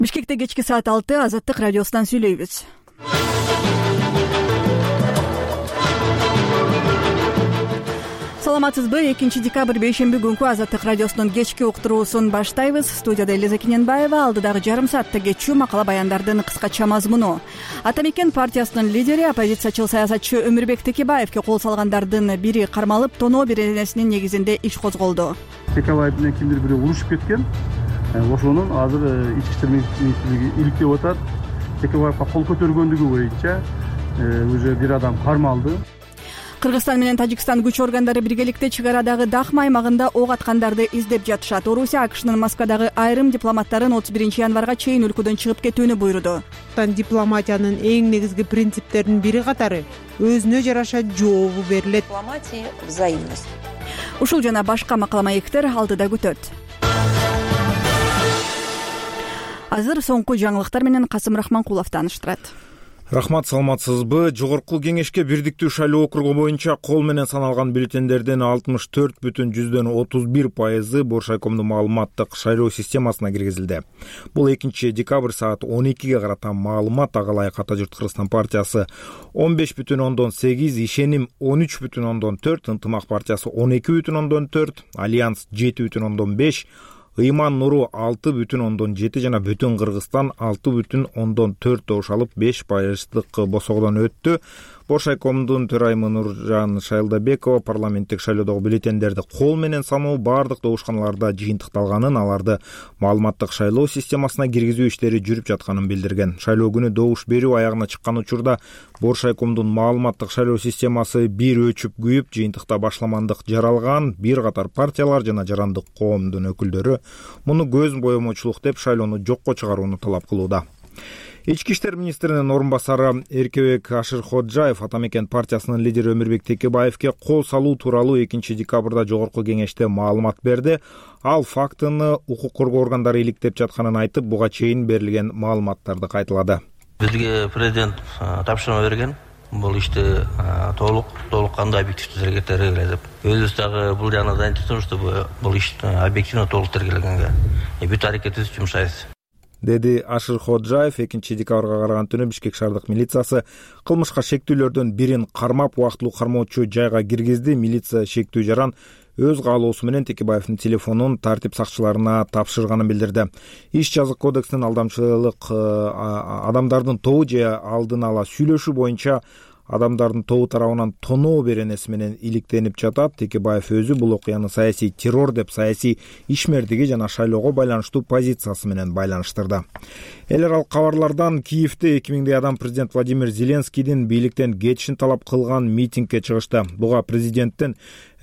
Бишкекте кечки саат 6 Азаттык радиосунан сүйлөйбүз. Саламатсызбы? 2 декабрь бейшемби күнкү Азаттык радиосунун кечки уктуруусун баштайбыз. Студияда Элиза Кененбаева, алдыдагы жарым саатта кечүү макала баяндардын кыскача мазмуну. Атамекен партиясынын лидери, оппозициячыл саясатчы Өмүрбек Текебаевке кол салгандардын бири кармалып, тоноо беренесинин негизинде иш козголду. Текебаев менен кимдир бири урушуп кеткен. Ошонун азыр ички иштер министрлиги иликтеп атат. Текебаевга кол көтөргөндүгү боюнча уже бир адам кармалды. Кыргызстан менен Тажикстан күч органдары биргеликте чек арадагы Дахма аймагында ок аткандарды издеп жатышат. Орусия АКШнын Москвадагы айрым дипломаттарын 31 январга чейин өлкөдөн чыгып кетүүнү буйруду. Дипломатиянын эң негизги принциптеринин бири катары өзүнө жараша жообу берилет. Дипломатия — взаимность. Ушул жана башка макала маектер алдыда күтөт. Азыр соңку жаңылыктар менен Касым Рахманкулов тааныштырат. Рахмат, саламатсызбы? Жогорку кеңешке бирдиктүү шайлоо округу боюнча кол менен саналган бюллетендердин 64,31% Боршайкомдун маалыматтык шайлоо системасына киргизилди. Бул 2 декабрь саат 12ге карата маалымат. Ага ылайык Ата журт Кыргызстан партиясы 15,8, Ишеним 13,4, Ынтымак партиясы 12,4, Альянс 7,5, Ыйман Нуру 6,7 жана Бүтүн Кыргызстан 6,4 добуш алып 5% босогодон өттү. Боршайкомдун төрайымы Нуржан Шайлдабекова парламенттик шайлоодогу бюллетендерди кол менен саноо бардык добушканаларда жыйынтыкталганын, аларды маалыматтык шайлоо системасына киргизүү иштери жүрүп жатканын билдирген. Шайлоо күнү добуш берүү аягына чыккан учурда Боршайкомдун маалыматтык шайлоо системасы бир өчүп күйүп, жыйынтыкта башламандык жаралган. Бир катар партиялар жана жарандык коомдун өкүлдөрү муну көз боемочулук деп шайлоону жокко чыгарууну талап кылууда. Ички иштер министринин орун басары Эркебек Ашырходжаев Атамекен партиясынын лидери Өмүрбек Текебаевке кол салуу тууралуу 2 декабрда жогорку кеңеште маалымат берди. Ал фактыны укук коргоо органдары иликтеп жатканын айтып, буга чейин берилген маалыматтарды кайталады. Бизге президент тапшырма берген. Бул ишти толук кандай объективдүү тергөө деп. Өзүбүз дагы бул жана заинтересованы, чтобы бул ишти объективно толук тергелгенге бүт аракетибизди жумшайбыз, деди Ашырходжаев. 2 декабрга караган түнү Бишкек шаардык милициясы кылмышка шектүүлөрдөн бирин кармап, убактылуу кармоочу жайга киргизди. Милиция шектүү жаран өз каалоосу менен Текебаевдин телефонун тартип сакчыларына тапшырганын билдирди. Иш жазык кодексинин алдамчылык адамдардын тобу же алдын ала сүйлөшүү боюнча адамдардын тобу тарабынан тоноо беренеси менен иликтенип жатат. Текебаев өзү бул окуяны саясий террор деп, саясий ишмердиги жана шайлоого байланыштуу позициясы менен байланыштырды. Эл аралык кабарлардан Киевде 2000 адам президент Владимир Зеленскийдин бийликтен кетишин талап кылган митингге чыгышты. Буга президенттин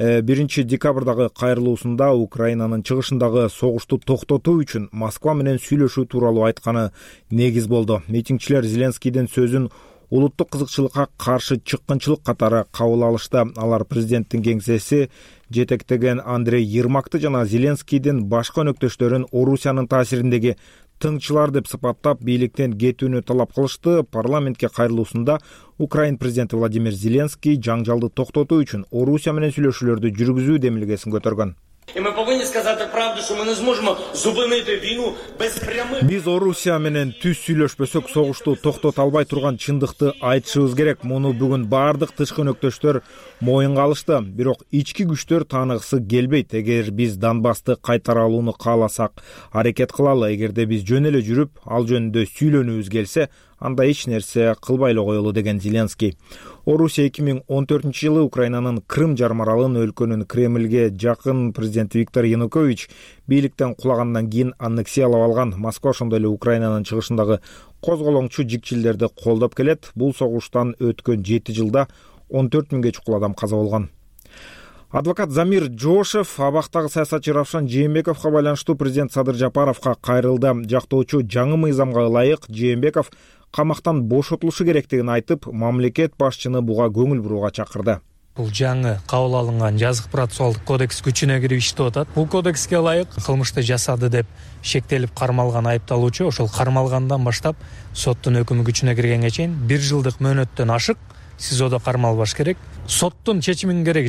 1 декабрдагы кайрылуусунда Украинанын чыгышындагы согушту токтотуу үчүн Москва менен сүйлөшүү тууралуу айтканы негиз болду. Митингчилер Зеленскийдин сөзүн улуттук кызыкчылыкка каршы чыккынчылык катары кабыл алышты. Алар президенттин кеңсеси жетектеген Андрей Ермакты жана Зеленскийдин башка өнөктөштөрүн Орусиянын таасириндеги тыңчылар деп сыпаттап бийликтен кетүүнү талап кылышты. Парламентке кайрылуусунда Украин президенти Владимир Зеленский жаңжалды токтотуу үчүн Орусия менен сүйлөшүүлөрдү жүргүзүү демилгесин көтөргөн. Биз Орусия менен түз сүйлөшпөсөк согушту токтото албай турган чындыкты айтышыбыз керек. Муну бүгүн бардык тышкы өнөктөштөр моюнга алышты. Бирок ички күчтөр тааныгысы келбейт. Эгер биз Донбассты кайтара алууну кааласак, аракет кылалы. Эгерде биз жөн эле жүрүп, ал жөнүндө сүйлөнүүбүз келсе, анда эч нерсе кылбай эле коелу, деген Зеленский. Орусия 2014-жылы Украинанын Крым жарым аралын өлкөнүн Кремльге жакын президенти Виктор Янукович бийликтен кулагандан кийин аннексиялап алган. Москва ошондой эле Украинанын чыгышындагы козголоңчу жикчилдерди колдоп келет. Бул согуштан өткөн 7 жылда 14 миңге чукул адам каза болгон. Адвокат Замир Жошев абактагы саясатчы Равшан Жээнбековго байланыштуу президент Садыр Жапаровго кайрылды. Жактоочу жаңы мыйзамга ылайык Жээнбеков камактан бошотулушу керектигин айтып, мамлекет башчыны буга көңүл бурууга чакырды. Бул жаңы кабыл алынган жазык процессуалдык кодекс күчүнө кирип иштеп атат. Бул кодекске ылайык кылмышты жасады деп шектелип кармалган айыпталуучу ошол кармалгандан баштап соттун өкүмү күчүнө киргенге чейин 1 жылдык мөөнөттөн ашык СИЗОдо кармалбаш керек. Соттун чечиминин кереги жок.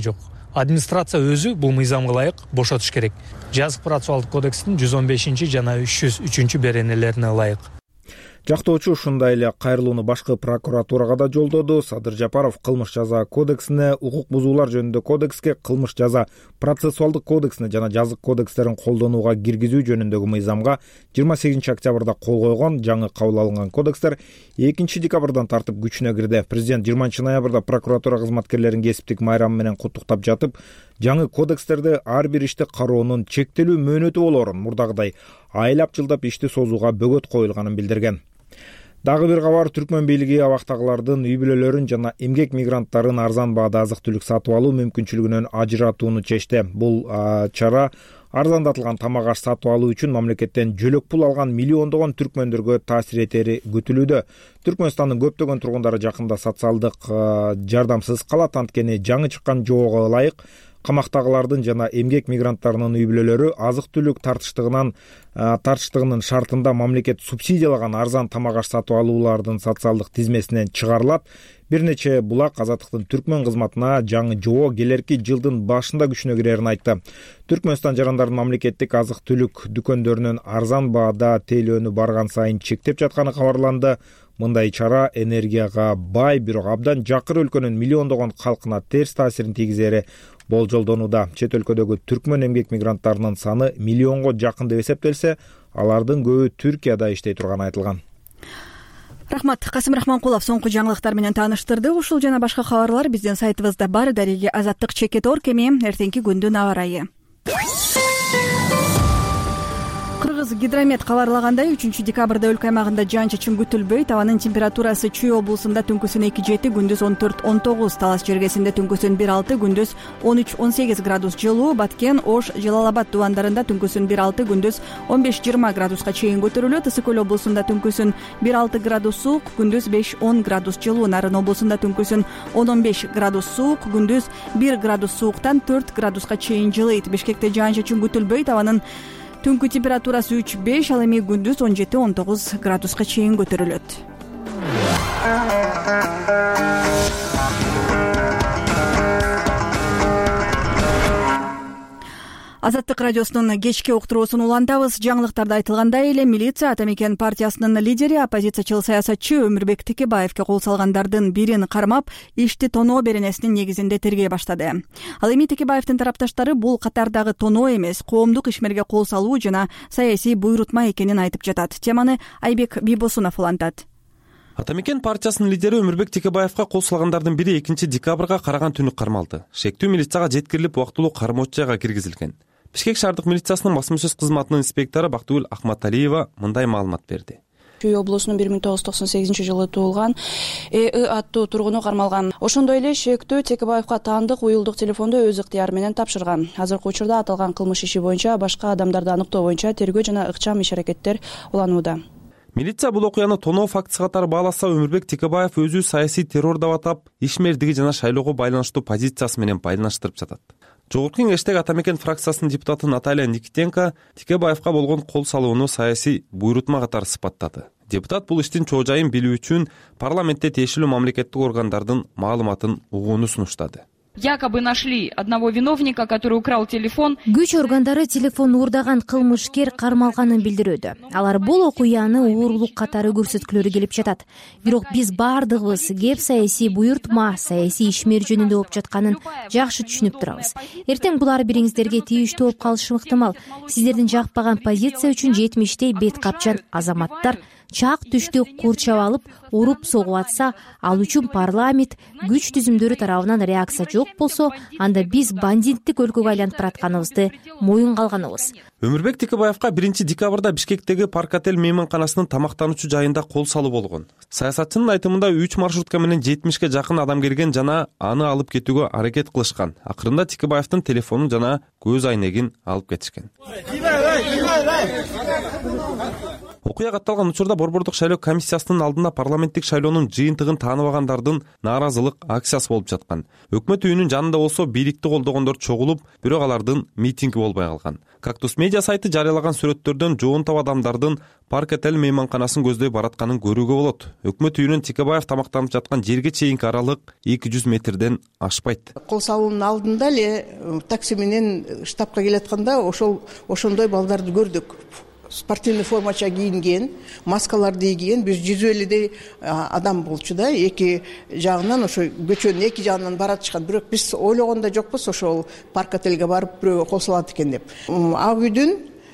администрация өзү бул мыйзамга ылайык бошотуш керек. Жазык процессуалдык кодекстин 115 жана 303 беренелерине ылайык. Жактоочу ушундай эле кайрылууну башкы прокуратурага да жолдоду. Садыр Жапаров кылмыш жаза кодексине, укук бузуулар жөнүндө кодекске, кылмыш жаза процессуалдык кодексине жана жазык кодекстерин колдонууга киргизүү жөнүндөгү мыйзамга 28 октябрда кол койгон. Жаңы кабыл алынган кодекстер 2 декабрдан тартып күчүнө кирди. Президент 20 ноябрда прокуратура кызматкерлерин кесиптик майрамы менен куттуктап жатып, жаңы кодекстерде ар бир ишти кароонун чектелүү мөөнөтү болоорун, мурдагыдай айлап жылдап ишти созууга бөгөт коюлганын билдирген. Дагы бир кабар, Түркмөн бийлиги абактагылардын үй бүлөлөрүн жана эмгек мигранттарын арзан баада азык-түлүк сатып алуу мүмкүнчүлүгүнөн ажыратууну чечти. Бул чара арзандатылган тамак аш сатып алуу үчүн мамлекеттен жөлөк пул алган миллиондогон түркмөндөргө таасир этери күтүлүүдө. Түркмөнстандын көптөгөн тургундары жакында социалдык жардамсыз калат, анткени жаңы чыккан жоого ылайык камактагылардын жана эмгек мигранттарынын үй бүлөлөрү азык-түлүк тартыштыгынын шартында мамлекет субсидиялаган арзан тамак аш сатып алуулардын социалдык тизмесинен чыгарылат. Бир нече булак Азаттыктын Түркмөн кызматына жаңы жоо келерки жылдын башында күчүнө кирерин айтты. Түркмөнстан жарандардын мамлекеттик азык-түлүк дүкөндөрүнөн арзан баада тейлөөнү барган сайын чектеп жатканы кабарланды. Мындай чара энергияга бай, бирок абдан жакыр өлкөнүн миллиондогон калкына терс таасирин тийгизери болжолдонууда. Чет өлкөдөгү түркмөн эмгек мигранттарынын саны миллионго жакын деп эсептелсе, алардын көбү Түркияда иштей турганы айтылган. Рахмат. Касым Рахманкулов соңку жаңылыктар менен тааныштырды. Ушул жана башка кабарлар биздин сайтыбызда бар. Дареги Азаттык чекет.org эми эртеңки күндүн аба ырайы. Кыргыз гидромет кабарлагандай 3 декабрда өлкө аймагында жаан-чачын күтүлбөйт. Абанын температурасы Чүй облусунда түнкүсүн 2-7, күндүз 14-19, Талас жергесинде түнкүсүн 1-6, күндүз 13-18 градус жылуу, Баткен, Ош, Жалалабад дубандарында түнкүсүн 1-6, күндүз 15-20 градуска чейин көтөрүлөт. Ысык көл облусунда түнкүсүн 1-6 градус суук, күндүз 5-10 градус жылуу, Нарын облусунда түнкүсүн 10-15 градус суук, күндүз 1 градус сууктан 4 градуска чейин жылыйт. Бишкекте жаан-чачын күтүлбөйт. Абанын түнкү температурасы 3-5, ал эми күндүз 17-19 градуска чейин көтөрүлөт. Азаттык радиосунун кечки уктуруусун улантабыз. Жаңылыктарда айтылгандай эле милиция Атамекен партиясынын лидери, оппозициячыл саясатчы Өмүрбек Текебаевке кол салгандардын бирин кармап, ишти тоноо беренесинин негизинде тергей баштады. Ал эми Текебаевдин тарапташтары бул катардагы тоноо эмес, коомдук ишмерге кол салуу жана саясий буйрутма экенин айтып жатат. Теманы Айбек Бийбосунов улантат. Атамекен партиясынын лидери Өмүрбек Текебаевка кол салгандардын бири 2 декабрга караган түнү кармалды. Шектүү милицияга жеткирилип, убактылуу кармоочу жайга киргизилген. Бишкек шаардык милициясынын басма-сөз кызматынын инспектору Бактыгүл Акматалиева мындай маалымат берди. Чүй облусунун 1998 жылы туулган аттуу тургуну кармалган. Ошондой эле шектүү Текебаевка таандык уюлдук телефонду өз ыктыяры менен тапшырган. Азыркы учурда аталган кылмыш иши боюнча башка адамдарды аныктоо боюнча тергөө жана ыкчам иш-аракеттер уланууда. Милиция бул окуяны тоноо фактысы катары бааласа, Өмүрбек Текебаев өзү саясий террор деп атап, ишмердиги жана шайлоого байланыштуу позициясы менен байланыштырып жатат. Жогорку кеңештеги Атамекен фракциясынын депутаты Наталья Никитенко Текебаевка болгон кол салууну саясий буйрутма катары сыпаттады. Депутат бул иштин чоо жайын билүү үчүн парламентте тиешелүү мамлекеттик органдардын маалыматын угууну сунуштады. Якобы нашли одного виновника, который украл телефон. Күч органдары телефон уурдаган кылмышкер кармалганын билдирүүдө. Алар бул окуяны уурлук катары көрсөткүлөрү келип жатат. Бирок биз бардыгыбыз кеп саясий буйрутма, саясий ишмер жөнүндө болуп жатканын жакшы түшүнүп турабыз. Эртең булар бириңиздерге тийиштүү болуп калышы ыктымал. Сиздердин жакпаган позиция үчүн жетмиштей бет капчан азаматтар чак түштү курчап алып, уруп согуп атса, ал үчүн парламент күч түзүмдөрү тарабынан реакция жок болсо, анда биз бандиттик өлкөгө айланып баратканыбызды моюнга алганыбыз. Өмүрбек Текебаевка 1 декабрда Бишкектеги Паркотель мейманканасынын тамактануучу жайында кол салуу болгон. Саясатчынын айтымында 3 маршрутка менен 70ке жакын адам келген жана аны алып кетүүгө аракет кылышкан. Акырында Текебаевдин телефонун жана көз айнегин алып кетишкен. окуя катталган учурда Борбордук шайлоо комиссиясынын алдында парламенттик шайлоонун жыйынтыгын тааныбагандардын нааразылык акциясы болуп жаткан. Өкмөт үйүнүн жанында болсо бийликти колдогондор чогулуп, бирок алардын митинги болбой калган. Кактус медиа сайты жарыялаган сүрөттөрдөн жоонтоп адамдардын Парк отель мейманканасын көздөй баратканын көрүүгө болот. Өкмөт үйүнүн Текебаев тамактанып жаткан жерге чейинки аралык 200 метрден ашпайт. Кол салуунун алдында эле такси менен штабка келатканда ошондой балдарды көрдүк. Спортивный формача кийинген, маскаларды кийген, биз 150 адам болчу да, эки жагынан ошо көчөнүн эки жагынан баратышкан. Бирок биз ойлогондо жокпуз ошол парк отельге барып бирөө кол салат экен деп. Ак үйдүн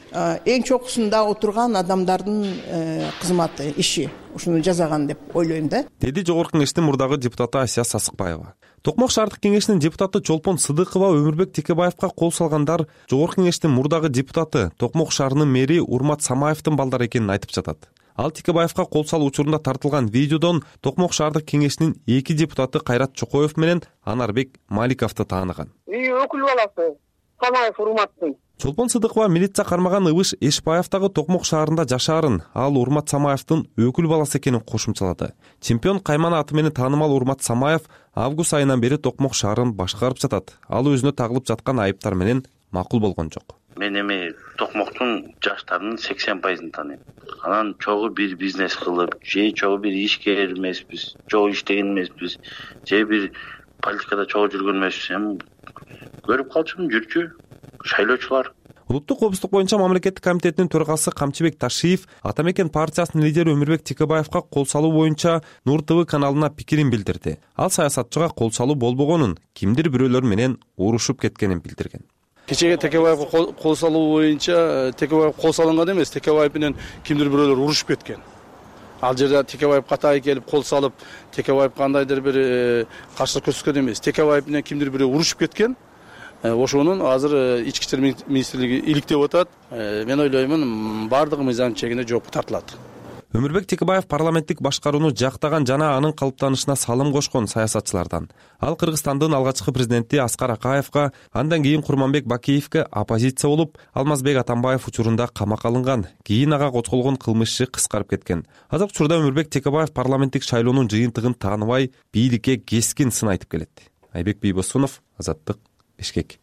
эң чокусунда отурган адамдардын кызматы, иши ушуну жасаган деп ойлойм да. Деди Жогорку Кеңештин мурдагы депутаты Асия Сасыкбаева. Токмок шаардык кеңешинин депутаты Чолпон Сыдыкова Өмүрбек Текебаевка кол салгандар Жогорку Кеңештин мурдагы депутаты Токмок шаарынын мэри Урмат Самаевдин балдары экенин айтып жатат. Ал Текебаевка кол салуу учурунда тартылган видеодон Токмок шаардык кеңешинин 2 депутаты Кайрат Чокоев менен Анарбек Маликовду тааныган. Өкүл баласы Самаев Урматтын. Чолпон Сыдыкова милиция кармаган Ыбыш Эшбаевдагы Токмок шаарында жашаарын, ал Урмат Самаевдин өкүл баласы экенин кошумчалады. Чемпион Кайман аты менен таанымал Урмат Самаев август айынан бери Токмок шаарын башкарып жатат. Ал өзүнө тагылып жаткан айыптар менен макул болгон жок. Мен эми Токмоктун жаштарынын 80% тааныйм. Анан чогуу бир бизнес кылып, же чогуу бир ишкер эмеспиз, чогуу иштеген эмеспиз, же бир политикада чогуу жүргөн эмеспиз. Эми көрүп калчумун, жүрчү шайлоочулар. Улуттук коопсуздук боюнча мамлекеттик комитетинин төрагасы Камчыбек Ташиев Атамекен партиясынын лидери Өмүрбек Текебаевка кол салуу боюнча Нур ТВ каналына пикирин билдирди. Ал саясатчыга кол салуу болбогонун, кимдир бирөөлөр менен урушуп кеткенин билдирген. Кечеге Текебаевка кол салуу боюнча Текебаев кол салынган эмес, Текебаев менен кимдир бирөөлөр урушуп кеткен. Ал жерде Текебаев катайы келип кол салып, Текебаев кандайдыр бир каршылык көрсөткөн эмес. Текебаев менен кимдир бирөө урушуп кеткен. Ошонун азыр ички иштер министрлиги иликтеп атат. Мен ойлоймун, бардыгы мыйзам чегинде жоопко тартылат. Өмүрбек Текебаев парламенттик башкарууну жактаган жана анын калыптанышына салым кошкон саясатчылардан. Ал Кыргызстандын алгачкы президенти Аскар Акаевка, андан кийин Курманбек Бакиевке оппозиция болуп, Алмазбек Атамбаев учурунда камакка алынган. Кийин ага кочколгон кылмыш иши кыскарып кеткен. Азыркы учурда Өмүрбек Текебаев парламенттик шайлоонун жыйынтыгын тааныбай, бийликке кескин сын айтып келет. Айбек Бийбосунов, Азаттык, Бишкек.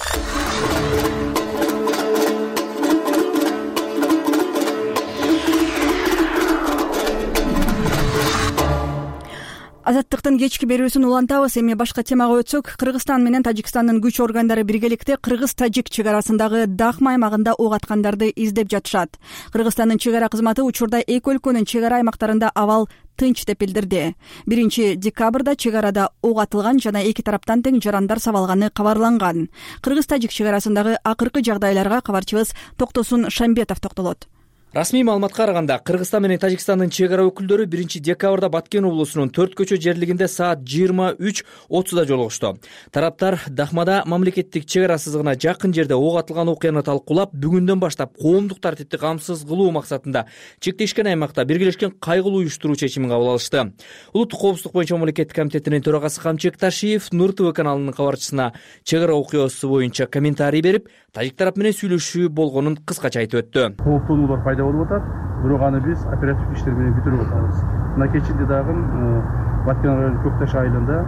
Азаттыктын кечки берүүсүн улантабыз. Эми башка темага өтсөк, Кыргызстан менен Тажикстандын күч органдары биргеликте Кыргыз-Тажик чек арасындагы Дахма аймагында ок аткандарды издеп жатышат. Кыргызстандын чек ара кызматы учурда эки өлкөнүн чек ара аймактарында абал тынч деп билдирди. 1-декабрда чек арада ок атылган жана эки тараптан тең жарандар сабалганы кабарланган. Кыргыз-Тажик чек арасындагы акыркы жагдайларга кабарчыбыз Токтосун Шамбетов токтолот. Расмий маалыматка караганда, Кыргызстан менен Тажикстандын чек ара өкүлдөрү 1-декабрда Баткен облусунун 4 көчө жерлигинде саат 23:30 жолугушту. Тараптар Дахмада мамлекеттик чек ара сызыгына жакын жерде ок атылган окуяны талкуулап, бүгүндөн баштап коомдук тартипти камсыз кылуу максатында чектешкен аймакта биргелешкен кайгылуу уюштуруу чечимин кабыл алышты. Улуттук коопсуздук боюнча мамлекеттик комитетинин төрагасы Камчыбек Ташиев Нур ТВ каналынын кабарчысына чек ара окуясы боюнча комментарий берип, тажик тарап менен сүйлөшүү болгонун кыскача айтып өттү. Кооптонуулар пайда болуп атат, бирок аны биз оперативдик иштер менен бүтүрүп атабыз. Мына кечинде дагы Баткен районунун Көкташ айылында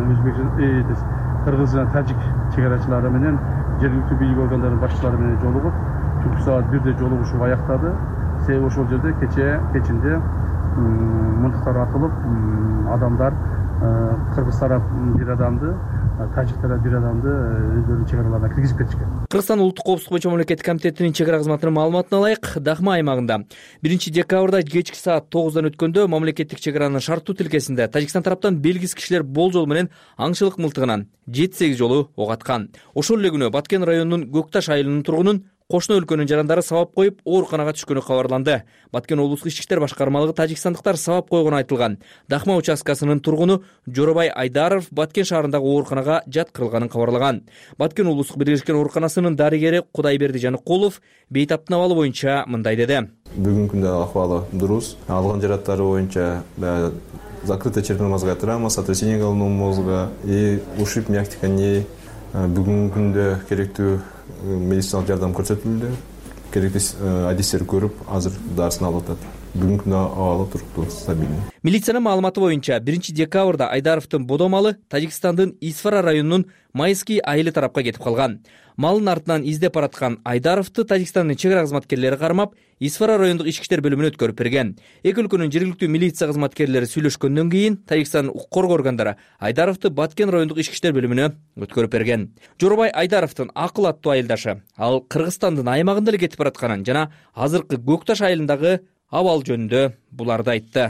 Кыргыз жана Тажик чек арачылары менен жергиликтүү бийлик органдарынын башчылары менен жолугуп, түнкү саат 1-де жолугушуу аяктады. Себеби ошол жерде кечинде мылтыктар атылып, адамдар Кыргыз тарап бир адамды, Тажик тарап бир адамды өздөрүнүн чек араларына киргизип кетишкен. Кыргызстан улуттук коопсуздук боюнча мамлекеттик комитетинин чек ара кызматынын маалыматына ылайык, Дахма аймагында 1-декабрда кечки саат 9-дан өткөндө мамлекеттик чек аранын шарттуу тилкесинде Тажикстан тараптан белгисиз кишилер болжол менен аңчылык мылтыгынан 7-8 жолу ок аткан. Ошол эле күнү Баткен районунун Көкташ айылынын тургунун кошуна өлкөнүн жарандары сабап коюп, ооруканага түшкөнү кабарланды. Баткен облустук ички иштер башкармалыгы тажикстандыктар сабап койгону айтылган. Дахма участкасынын тургуну Жоробай Айдаров Баткен шаарындагы ооруканага жаткырылганын кабарлаган. Баткен облустук биргелешкен ооруканасынын дарыгери Кудайберди Жаныкулов бейтаптын абалы боюнча мындай деди. Бүгүнкү күндө акыбалы дурус. Алган жараттары боюнча закрытая черепно-мозговая травма, сотрясение головного мозга и ушиб мягких тканей. Бүгүнкү күндө керектүү медициналык жардам көрсөтүлдү. керектүү адистер көрүп азыр дарысын алып атат. Бүгүнкү күндө абалы туруктуу, стабилдүү. Милициянын маалыматы боюнча 1 декабрда Айдаровдун бодо малы Тажикстандын Исфара районунун Майский айылы тарапка кетип калган. Малын артынан издеп бараткан Айдаровду Тажикстандын чек ара кызматкерлери кармап, Исфара райондук ички иштер бөлүмүнө өткөрүп берген. Эки өлкөнүн жергиликтүү милиция кызматкерлери сүйлөшкөндөн кийин Тажикстандын укук коргоо органдары Айдаровду Баткен райондук ички иштер бөлүмүнө өткөрүп берген. Жоробай Айдаровдун акыл аттуу айылдашы ал Кыргызстандын аймагында эле кетип баратканын жана азыркы Көкташ айылындагы абал жөнүндө буларды айтты.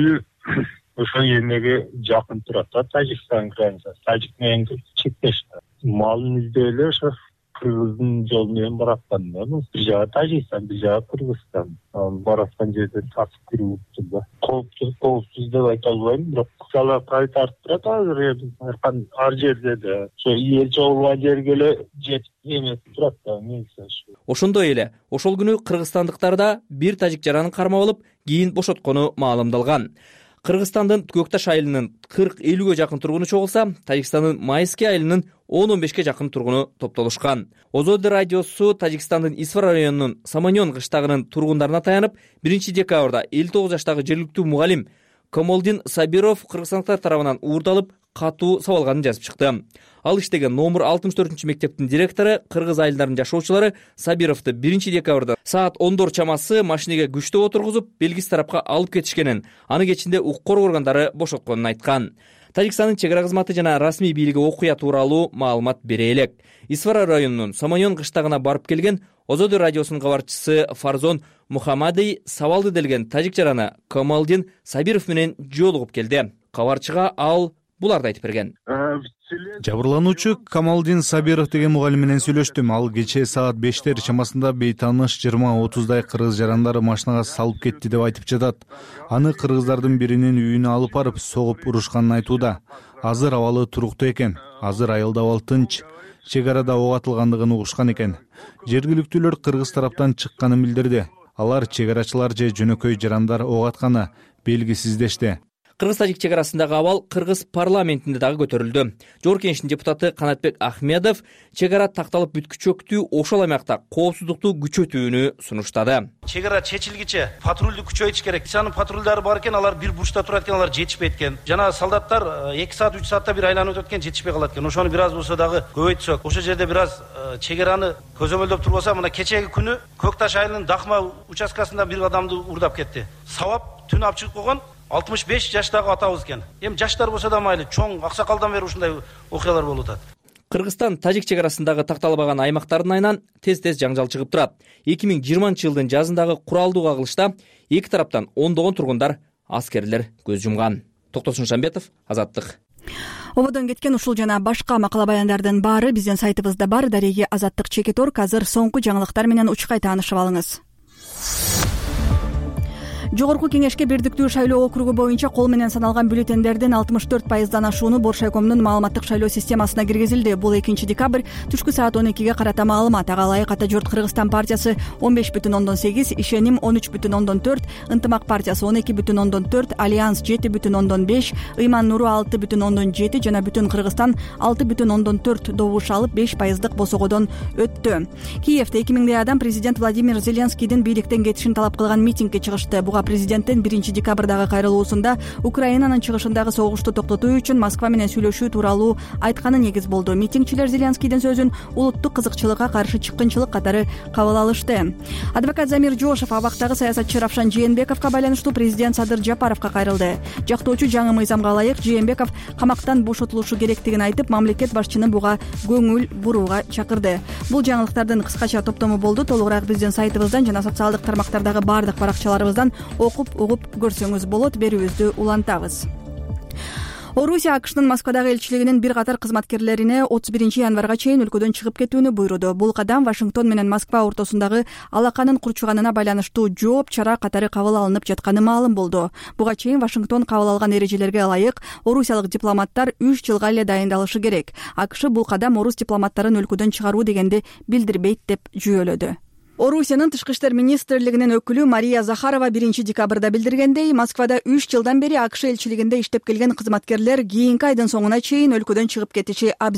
Ошол эмеге жакын турат да, Тажикстан границасы. Тажик менен чектеш. Малын издеп эле ошо Кыргыздын жолу менен бараткан да. Бир жагы Тажикстан, бир жагы Кыргызстан. Бараткан жерден тасып кирип турду. Коопсуз деп айта албайм, бирок калай тартып турат азыр ар жерде да. Ошо эл чогулган жерге эле жетип эметип турат да, милиция. Ошондой эле ошол күнү кыргызстандыктар да бир тажик жаранын кармап алып, кийин бошоткону маалымдалган. Кыргызстандын Көкташ айылынын 40-50ге жакын тургуну чогулса, Тажикстандын Майский айылынын 10-15ге жакын тургуну топтолушкан. Озоди радиосу Тажикстандын Исфара районунун Саманьон кыштагынын тургундарына таянып, 1 декабрда 59 жаштагы жергиликтүү мугалим Камолдин Сабиров кыргызстандыктар тарабынан уурдалып, катуу сабалганын жазып чыкты. Ал иштеген номер 64 мектептин директору кыргыз айылдарынын жашоочулары Сабировду 1 декабрда саат 10 чамасы машинеге күчтөп отургузуп, белгисиз тарапка алып кетишкенин, аны кечинде укук коргоо органдары бошотконун айткан. Тажикстандын чек ара кызматы жана расмий бийлиги окуя тууралуу маалымат бере элек. Исфара районунун Саманьон кыштагына барып келген Озоди радиосунун кабарчысы Фарзон Мухаммадый сабалды делген тажик жараны Камалдин Сабиров менен жолугуп келди. Кабарчыга ал буларды айтып берген. Жабырлануучу Камалдин Сабиров деген мугалим менен сүйлөштүм. Ал кечээ саат 5 чамасында бейтааныш 20-30 кыргыз жарандары машинага салып кетти деп айтып жатат. Аны кыргыздардын биринин үйүнө алып барып согуп урушканын айтууда. Азыр абалы туруктуу экен. Азыр айылда абал тынч. Чек арада ок атылгандыгын угушкан экен. Жергиликтүүлөр кыргыз тараптан чыкканын билдирди. Алар чек арачылар же жөнөкөй жарандар ок атканы белгисиздешти. Кыргыз-тажик чек арасындагы абал кыргыз парламентинде дагы көтөрүлдү. Жогорку Кеңештин депутаты Канатбек Ахмедов чек ара такталып бүткүчөктүү ошол аймакта коопсуздукту күчөтүүнү сунуштады. Чек ара чечилгиче патрулду күчөйтүш керек. Санын патрулдары бар экен, алар бир бурчта турат экен, алар жетишпейт экен. Жана солдаттар 2 саат 3 саатта бир айланып өтөт экен, жетишпей калат экен. Ошону бир аз болсо дагы көбөйтсөк, ошол жерде бир аз чек араны көзөмөлдөп турбаса, мына кечеги күнү Көкташ айылынын Дахма участкасында бир адамды урдап кетти. Сабап түн алып чыгып койгон 65 жаштагы атабыз экен. Эми жаштар болсо да майлы, чоң аксакалдан бери ушундай окуялар болуп атат. Кыргызстан тажик чек арасындагы такталбаган аймактардын айынан тез-тез жаңжал чыгып турат. 2020-жылдын жазындагы куралдуу кагылышта эки тараптан ондогон тургундар, аскерлер көз жумган. Токтосун Шамбетов, Азаттык. Ободон кеткен ушул жана башка макала баяндардын баары биздин сайтыбызда бар. Дареги Азаттык.org. Азыр соңку жаңылыктар менен учкай таанышып алыңыз. Жогорку Кеңешке бирдиктүү шайлоо округу боюнча кол менен саналган бюллетендердин 64% ашуunu Боршайкомдун маалыматтык шайлоо системасына киргизилди. Бул 2 декабрь түшкү саат 12ге карата маалымат. Ага ылайык Ата журт Кыргызстан партиясы 15,8, Ишеним 13,4, Ынтымак партиясы 12,4, Альянс 7,5, Ыйман Нуру 6,7 жана Бүтүн Кыргызстан 6,4 добуш алып 5%дык босогодон өттү. Киевде 2000 адам президент Владимир Зеленскийдин бийликтен кетишин талап кылган митингге чыгышты. Буга президенттин 1 декабрдагы кайрылуусунда Украинанын чыгышындагы согушту токтотуу үчүн Москва менен сүйлөшүү тууралуу айтканы негиз болду. Митингчилер Зеленскийдин сөзүн улуттук кызыкчылыкка каршы чыккынчылык катары кабыл алышты. Адвокат Замир Жошев абактагы саясатчы Равшан Жээнбековго байланыштуу президент Садыр Жапаровго кайрылды. Жактоочу жаңы мыйзамга ылайык Жээнбеков камактан бошотулушу керектигин айтып, мамлекет башчыны буга көңүл бурууга чакырды. Бул жаңылыктардын кыскача топтому болду. Толугураак биздин сайтыбыздан жана социалдык тармактардагы бардык баракчаларыбыздан окуп угуп көрсөңүз болот. Берүүбүздү улантабыз. Орусия АКШнын Москвадагы элчилигинин бир катар кызматкерлерине 31 январга чейин өлкөдөн чыгып кетүүнү буйруду. Бул кадам Вашингтон менен Москва ортосундагы алаканын курчуганына байланыштуу жооп чара катары кабыл алынып жатканы маалым болду. Буга чейин Вашингтон кабыл алган эрежелерге ылайык орусиялык дипломаттар 3 жылга эле дайындалышы керек. АКШ бул кадам орус дипломаттарын өлкөдөн чыгаруу дегенди билдирбейт деп жүйөлөдү. Орусиянын тышкы иштер министрлигинин өкүлү Мария Захарова 1 декабрда билдиргендей, Москвада 3 жылдан бери АКШ элчилигинде иштеп келген кызматкерлер кийинки айдын соңуна чейин өлкөдөн чыгып кетиши абзел.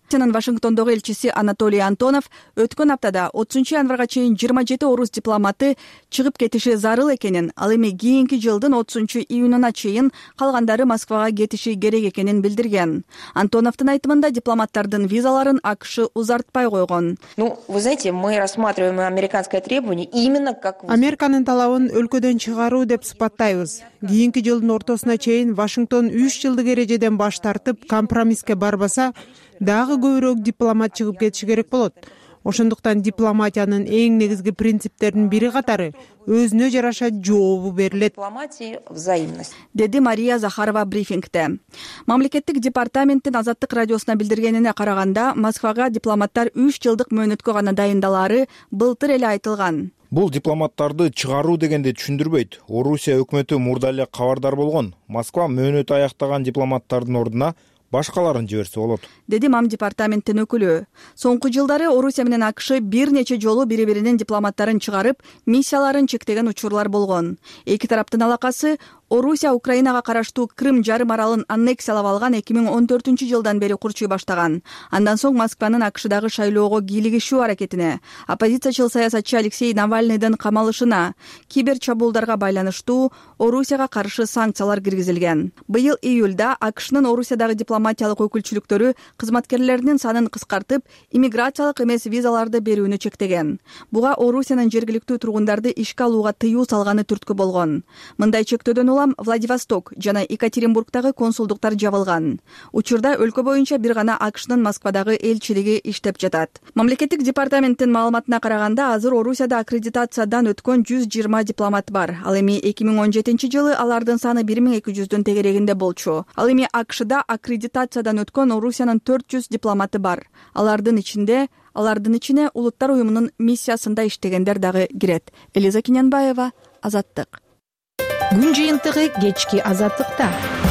Вашингтондогу элчиси Анатолий Антонов өткөн аптада 30-январга чейин 27 орус дипломаты чыгып кетиши зарыл экенин, ал эми кийинки жылдын 30-июнуна чейин калгандары Москвага кетиши керек экенин билдирген. Антоновдун айтымында дипломаттардын визаларын АКШ узартпай койгон. Вы знаете, мы рассматриваем американское требование именно как... Американын талабын өлкөдөн чыгаруу деп сыпаттайбыз. Кийинки жылдын ортосуна чейин Вашингтон 3 жылдык эрежеден баш тартып компромисске барбаса, дагы көбүрөөк дипломат чыгып кетиши керек болот. Ошондуктан дипломатиянын эң негизги принциптеринин бири катары өзүнө жараша жообу берилет. Дипломатия взаимность. Деди Мария Захарова брифингде. Мамлекеттик департаменттин Азаттык радиосуна билдиргенине караганда, Москвага дипломаттар 3 жылдык мөөнөткө гана дайындалары былтыр эле айтылган. Бул дипломаттарды чыгаруу дегенди түшүндүрбөйт. Орусия өкмөтү мурда эле кабардар болгон. Москва мөөнөт аяктаган дипломаттардын ордуна башкаларын жиберсе болот, деди МАМ департаменттин өкүлү. Соңку жылдары Орусия менен АКШ бир нече жолу бири-биринин дипломаттарын чыгарып, миссияларын чектеген учурлар болгон. Эки тараптын алакасы Орусия Украинага караштуу Крым жарым аралын аннексиялап алган 2014-жылдан бери курчуй баштаган. Андан соң Москванын АКШдагы шайлоого кийлигишүү аракетине, оппозициячыл саясатчы Алексей Навальныйдын камалышына, кибер чабуулдарга байланыштуу Орусияга каршы санкциялар киргизилген. Быйыл июлда АКШнын Орусиядагы дипломатиялык өкүлчүлүктөрү кызматкерлеринин санын кыскартып, иммиграциялык эмес визаларды берүүнү чектеген. Буга Орусиянын жергиликтүү тургундарды ишке алууга тыюу салганы түрткү болгон. Мындай чектөөдөн улам Владивосток жана Екатеринбургдагы консулдуктар жабылган. Учурда өлкө боюнча бир гана АКШнын Москвадагы элчилиги иштеп жатат. Мамлекеттик департаменттин маалыматына караганда, азыр Орусияда аккредитациядан өткөн 120 дипломат бар. Ал эми 2017-жылы алардын саны 1200-дүн тегерегинде болчу. Ал эми АКШда аккредитациядан өткөн Орусиянын 400 дипломаты бар. Алардын ичине Улуттар уюмунун миссиясында иштегендер дагы кирет. Элиза Кинянбаева, Азаттык. Күн жыйынтыгы кечки Азаттыкта.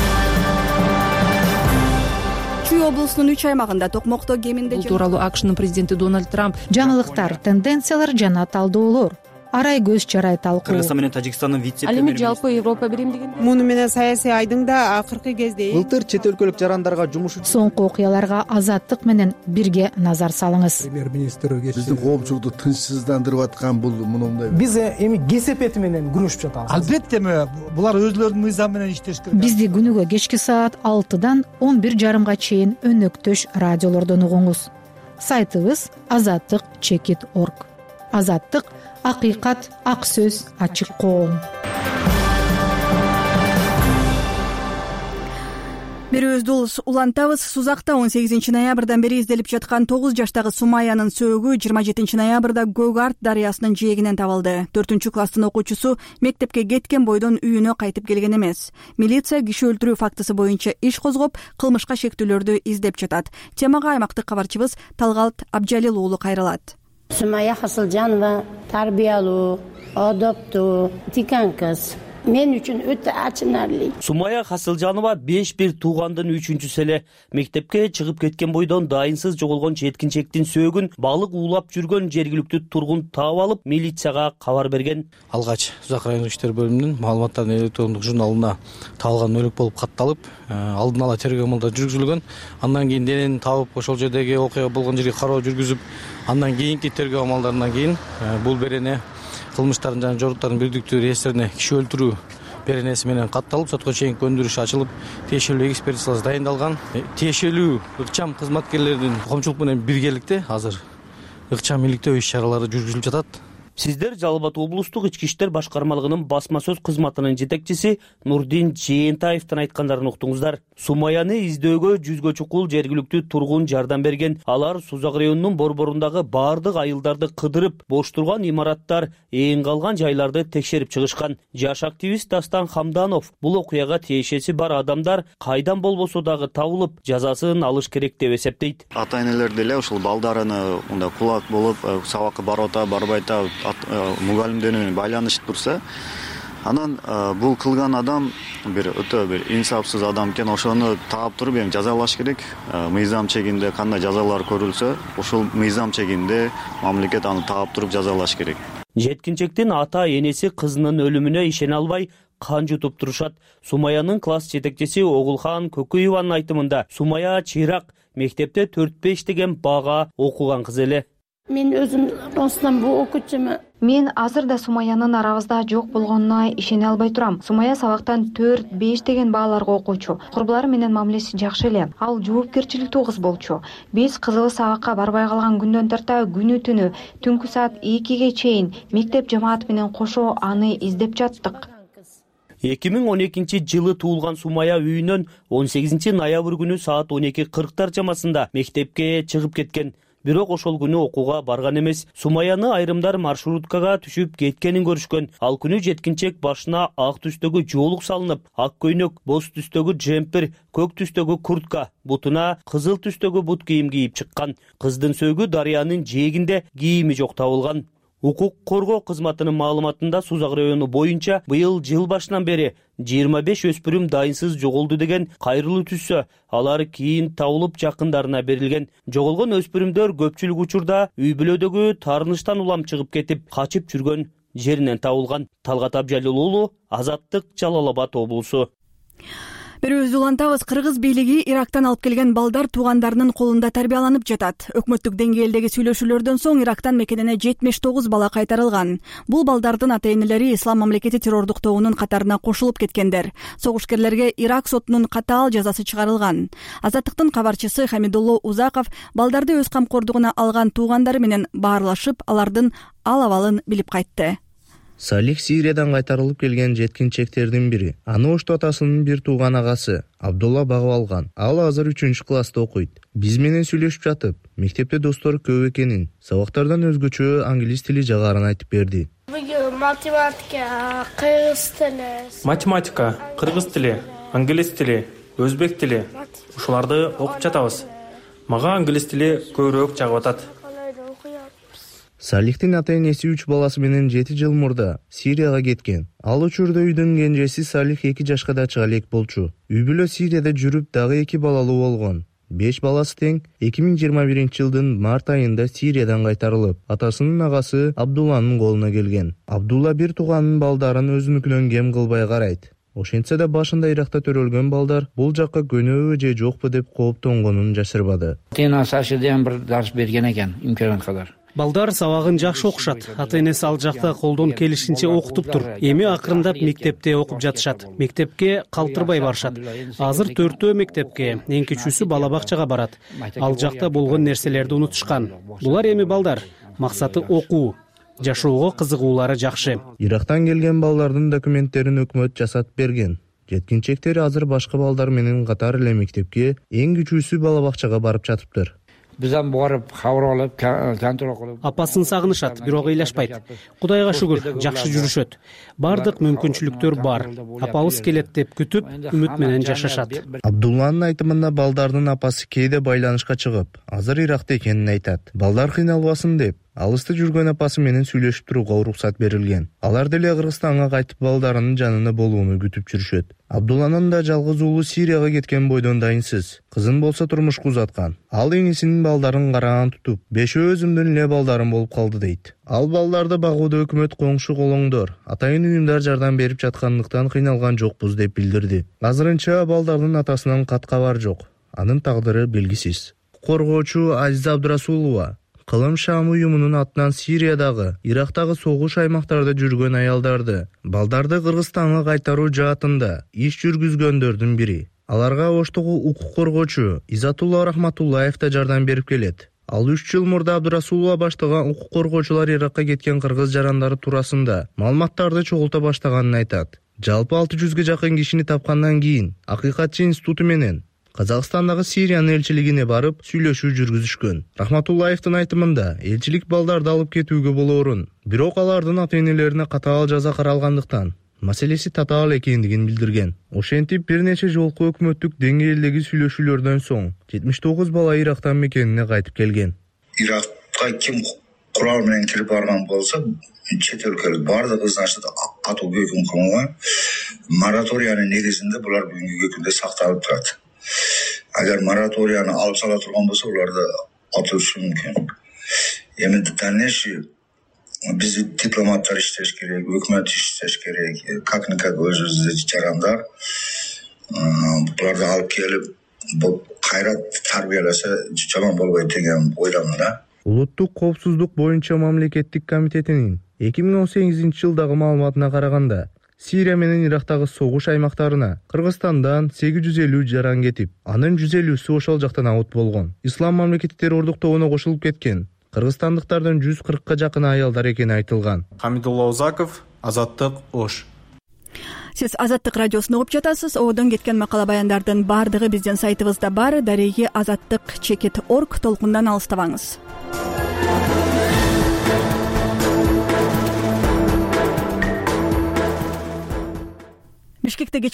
Чүй облусунун 3 аймагында токмокто кеминде... Бул тууралуу АКШнын президенти Дональд Трамп... Жаңылыктар, тенденциялар жана талдоолор. Арай көз чарай талкуу. Кыргызстан менен Тажикстандын Ал эми жалпы Европа биримдигин. Муну менен саясий айдыңда акыркы кезде былтыр чет өлкөлүк жарандарга жумуш... Соңку окуяларга Азаттык менен бирге назар салыңыз. Премьер-министр биздин коомчулукту тынчсыздандырып аткан бул мындай. Биз эми кесепети менен күрөшүп жатабыз. Албетте булар өзлөрүнүн мыйзамы менен иштеш керек. Бизди күнүгө кечки саат 6-дан 11:30 чейин өнөктөш радиолордон угуңуз. Сайтыбыз azattik.org. Азаттык — акыйкат, ак сөз, ачык коом. Берүүбүздү улантабыз. Сузакта 18 ноябрдан бери изделип жаткан 9 жаштагы Сумаянын сөөгү 27 ноябрда Көк Арт дарыясынын жээгинен табылды. 4-класстын окуучусу мектепке кеткен бойдон үйүнө кайтып келген эмес. Милиция киши өлтүрүү фактысы боюнча иш козгоп, кылмышка шектүүлөрдү издеп жатат. Темага аймактык кабарчыбыз Талгалт Абжалил уулу кайрылат. Сумая Хасылжанова тарбиялуу, адоптуу, тикан кыз. Мен үчүн өтө ачынарлуу. Сумая Хасылжанова 5-1 туугандын 3-чүсү эле. Мектепке чыгып кеткен бойдон дайынсыз жоголгон жеткинчектин сөөгүн балык уулап жүргөн жергиликтүү тургун таап алып, милицияга кабар берген. Алгач Сузак райондук иштер бөлүмүнүн маалыматтардын электрондук журналына табылган өлүк болуп катталып, алдын ала тергөө амалдары жүргүзүлгөн. Андан кийин денени табып, ошол жердеги окуя болгон жерге кароо жүргүзүп, андан кийинки тергөө амалдарынан кийин бул берене кылмыштардын жана жоруктардын бирдиктүү реестрине киши өлтүрүү беренеси менен катталып, сотко чейинки өндүрүш ачылып, тиешелүү экспертизасы дайындалган. Тиешелүү ыкчам кызматкерлердин коомчулук менен биргеликте азыр ыкчам иликтөө иш-чаралары жүргүзүлүп жатат. Сиздер Жалал Абад облустук ички иштер башкармалыгынын басма сөз кызматынын жетекчиси Нурдин Жээнтаевдин айткандарын уктуңуздар. Сумаяны издөөгө 100гө чукул жергиликтүү тургун жардам берген. Алар Сузак районунун борборундагы бардык айылдарды кыдырып, бош турган имараттар, эң калган жайларды текшерип чыгышкан. Жаш активист Дастан Хамданов бул окуяга тиешеси бар адамдар кайдан болбосо дагы табылып, жазасын алыш керек деп эсептейт. Ата-энелер деле ушул балдарыны мындай кулак болуп, сабакка барып барбайта мугалимдер менен байланышып турса, анан бул кылган адам өтө бир инсапсыз адам экен. Ошону таап туруп эми жазалаш керек. Мыйзам чегинде кандай жазалар көрүлсө, ошол мыйзам чегинде мамлекет аны таап туруп жазалаш керек. Жеткинчектин ата энеси кызынын өлүмүнө ишене албай, кан жутуп турушат. Сумаянын класс жетекчиси Огулхан Көкөеванын айтымында Сумая чыйрак мектепте 4-5 деген бага окуган кыз эле. Мен өзүм ростан бул окуучумун. Мен азыр да Сумаянын арабызда жок болгонуна ишене албай турам. Сумая сабактан 4-5 деген бааларга окуучу. Курбулары менен мамилеси жакшы эле. Ал жоопкерчиликтүү кыз болчу. Биз кызыбыз сабакка барбай калган күндөн тарта күнү түнү түнкү саат 2ге чейин мектеп жамааты менен кошо аны издеп жаттык. 2012 жылы туулган Сумая үйүнөн 18 ноябрь күнү саат 12:40 чамасында мектепке чыгып кеткен. Бирок ошол күнү окууга барган эмес. Сумаяны айрымдар маршруткага түшүп кеткенин көрүшкөн. Ал күнү жеткинчек башына ак түстөгү жоолук салынып, ак көйнөк, боз түстөгү джемпер, көк түстөгү куртка, бутуна кызыл түстөгү бут кийим кийип чыккан. Кыздын сөөгү Дарыянын жээгинде, кийими жок табылган. Укук коргоо кызматынын маалыматында Сузак району боюнча быйыл жыл башынан бери 25 өспүрүм дайынсыз жоголду деген кайрылуу түшсө, алар кийин табылып жакындарына берилген. Жоголгон өспүрүмдөр көпчүлүк учурда үй бүлөдөгү таарынычтан улам чыгып кетип, качып жүргөн жеринен табылган. Талгат Абжалил уулу, Азаттык, Жалал Абад облусу. Берүүбүздү улантабыз. Кыргыз бийлиги Ирактан алып келген балдар туугандарынын колунда тарбияланып жатат. Өкмөттүк деңгээлдеги сүйлөшүүлөрдөн соң Ирактан мекенине 79 бала кайтарылган. Бул балдардын ата-энелери Ислам мамлекети террордук тобунун катарына кошулуп кеткендер. Согушкерлерге Ирак сотунун катаал жазасы чыгарылган. Азаттыктын кабарчысы Хамидулло Узаков балдарды өз камкордугуна алган туугандары менен баарлашып, алардын ал-абалын билип кайтты. Салих Сириядан кайтарылып келген жеткинчектердин бири. Аны Ошту атасынын бир тууган агасы Абдулла багып алган. Ал азыр 3-класста окуйт. Биз менен сүйлөшүп жатып, мектепте достор көп экенин, сабактардан өзгөчө англис тили жагарын айтып берди. Математика, кыргыз тили, англис тили, өзбек тили. Ушуларды окуп жатабыз. Мага англис тили көбүрөөк жагып атат. Салихтин ата-энеси 3 баласы менен 7 жыл мурда Сирияга кеткен. Ал учурда үйдүн кенжеси Салих 2 жашка да чыга элек болчу. Үй бүлө Сирияда жүрүп дагы 2 балалуу болгон. 5 баласы тең 2021 жылдын март айында Сириядан кайтарылып, атасынын агасы Абдулланын колуна келген. Абдулла бир тууганын балдарын өзүнүкүнөн кем кылбай карайт. Ошентсе да башында Иракта төрөлгөн балдар бул жакка көнөбү же жокпу деп кооптонгонун жашырбады. Тенасашыдан бир дарс берген экен, имкан кадар. Балдар сабагын жакшы окушат. Ата-энеси ал жакта колдон келишинче окутуптур. Эми акырындап мектепте окуп жатышат. Мектепке калтырбай барышат. Азыр 4 мектепке, эң кичүүсү бала бакчага барат. Ал жакта болгон нерселерди унутушкан. Булар эми балдар. Максаты окуу. Жашоого кызыгуулары жакшы. Ирактан келген балдардын документтерин өкмөт жасатып берген. Жеткинчектер азыр башка балдар менен катар эле мектепке, эң кичүүсү бала бакчага барып жатыптыр. Bizden barıp xabar alıp kontrol kılıp. Апасын сагынышат, бирок ыйлашпайт. Кудайга шүгүр, жакшы жүрүшөт. Бардык мүмкүнчүлүктөр бар. Апабыз келет деп күтүп, үмүт менен жашашат. Абдулланын айтымында балдардын апасы кээде байланышка чыгып, азыр Иракта экенин айтат. Балдар кыйналбасын деп, алысты жүргөн апасы менен сүйлөшүп турууга уруксат берилген. Алар деле Кыргызстанга кайтып балдарынын жанында болууну күтүп жүрүшөт. Абдулланын да жалгыз уулу Сирияга кеткен бойдон дайынсыз. Кызын болсо турмушка узаткан. Ал эңисинин балдарын караган тутуп, 5 өзүмдүн эле балдарым болуп калды дейт. Ал балдарды багууда өкмөт коңшу колоңдор, атайын уюмдар жардам берип жаткандыктан кыйналган жокпуз деп билдирди. Азырынча балдардын атасынан кат кабар жок. Анын тагдыры белгисиз. Коргоочу Азиза Абдурасулова Кылым Шам уюмунун атынан Сириядагы, Ирактагы согуш аймактарда жүргөн аялдарды, балдарды Кыргызстанга кайтаруу жаатында иш жүргүзгөндөрдүн бири. Аларга Оштогу укук коргоочу Изатулла Рахматуллаев да жардам берип келет. Ал 3 жыл мурда Абдурасулова баштаган укук коргоочулар Иракка кеткен кыргыз жарандары туурасында маалыматтарды чогулта баштаганын айтат. Жалпы 600ге жакын кишини тапкандан кийин Акыйкатчы институту менен Казакстандагы Сириянын элчилигине барып сүйлөшүү жүргүзүшкөн. Рахматуллаевдин айтымында, элчилик балдарды алып кетүүгө болоорун, бирок алардын ата-энелерине катаал жаза каралгандыктан маселеси татаал экендигин билдирген. Ошентип бир нече жолку өкмөттүк деңгээлдеги сүйлөшүүлөрдөн соң 79 бала Ирактан мекенине кайтып келген. Иракка ким курал менен кирип барган болсо, чет өлкөлүк бардыгы значит катуу өкүм кылынган. Мораториянын негизинде булар бүгүнкү күндө сакталып турат. Agar moratoriyani alып сала турган болсо, уларды атышы мүмкүн. Эми дальнейший биз дипломаттар иштеш керек, өкмөт иштеш керек, как никак өзүбүздү жарандар буларды алып келип кайра тарбияласа жаман болбойт деген ойдомун да. Улуттук коопсуздук боюнча мамлекеттик комитетинин 2018-жылдагы маалыматына караганда, Сирия менен Ирактагы согуш аймактарына Кыргызстандан 850 жаран кетип, анын 150сү ошол жактан аут болгон. Ислам мамлекети террордуктоонуна кошулуп кеткен кыргызстандыктардын 140ка жакын аялдар экени айтылган. Хамидулла Узаков, Азаттык, Ош. Сиз Азаттык радиосун угуп жатасыз. Одон кеткен макала баяндардын бардыгы биздин сайтыбызда бар. Дареги azаттык.org толкундан алыстабаңыз. Бишкектеги